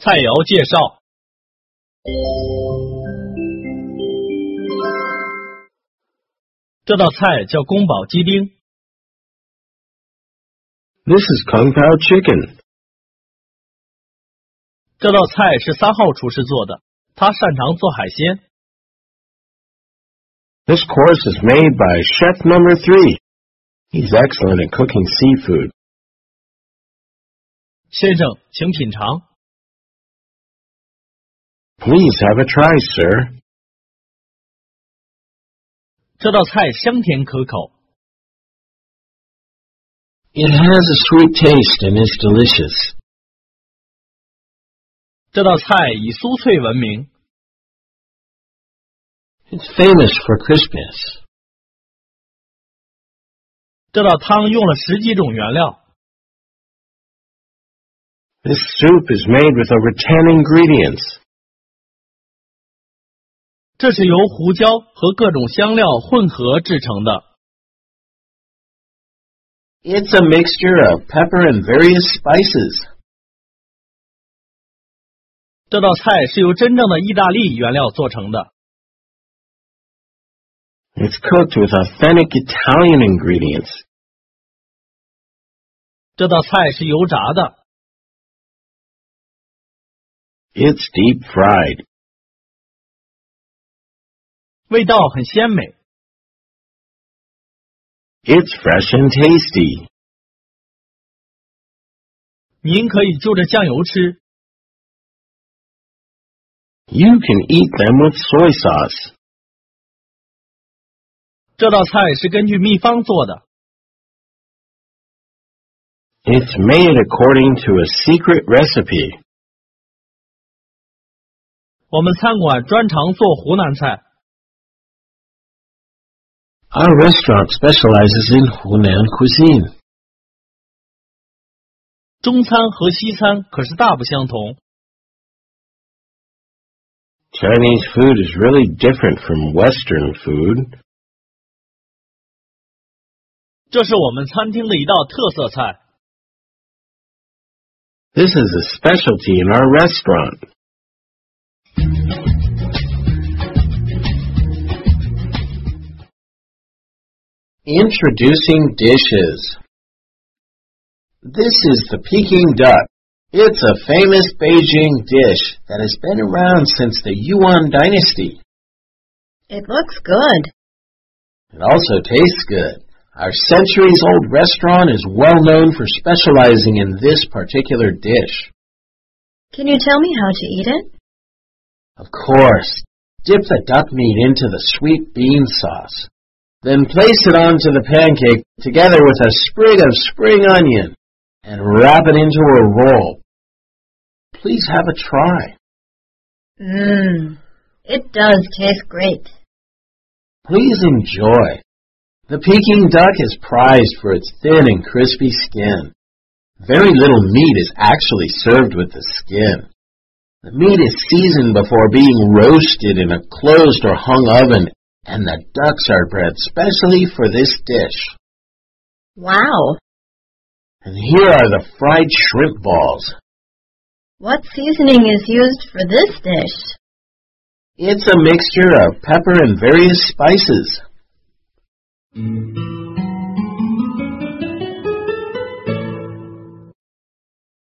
菜肴介绍。这道菜叫宫保鸡丁。 This is Kung Pao chicken. 这道菜是3号厨师做的，他擅长做海鲜。 This course is made by Chef Number 3. He's excellent at cooking seafood. 先生，请品尝。 Please have a try, sir. 这道菜香甜可口。 It has a sweet taste and is delicious. 这道菜以酥脆闻名。 It's famous for crispness. 这道汤用了10几种原料。 This soup is made with over 10 ingredients. 这是由胡椒和各种香料混合制成的。 It's a mixture of pepper and various spices. 这道菜是由真正的意大利原料做成的。 It's cooked with authentic Italian ingredients. 这道菜是油炸的。 It's deep fried. 味道很鲜美。 It's fresh and tasty. 您可以就着酱油吃。 You can eat them with soy sauce. 这道菜是根据秘方做的。 It's made according to a secret recipe. 我们餐馆专长做湖南菜。 Our restaurant specializes in Hunan cuisine. 中餐和西餐可是大不相同。 Chinese food is really different from Western food. 这是我们餐厅的一道特色菜。 This is a specialty in our restaurant. Introducing dishes. This is the Peking duck. It's a famous Beijing dish that has been around since the Yuan dynasty. It looks good. It also tastes good. Our centuries-old restaurant is well known for specializing in this particular dish. Can you tell me how to eat it? Of course. Dip the duck meat into the sweet bean sauce. Then place it onto the pancake together with a sprig of spring onion and wrap it into a roll. Please have a try. It does taste great. Please enjoy. The Peking duck is prized for its thin and crispy skin. Very little meat is actually served with the skin. The meat is seasoned before being roasted in a closed or hung oven, and the ducks are bred specially for this dish. Wow. And here are the fried shrimp balls. What seasoning is used for this dish? It's a mixture of pepper and various spices.